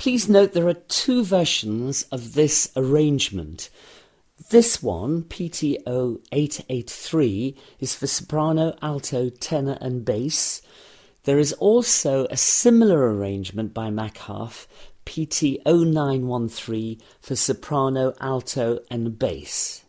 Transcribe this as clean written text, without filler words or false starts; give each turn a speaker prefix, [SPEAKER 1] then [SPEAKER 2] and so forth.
[SPEAKER 1] Please note there are two versions of this arrangement. This one, PTO 883, is for soprano, alto, tenor and bass. There is also a similar arrangement by Machalf, PT 0913, for soprano, alto and bass.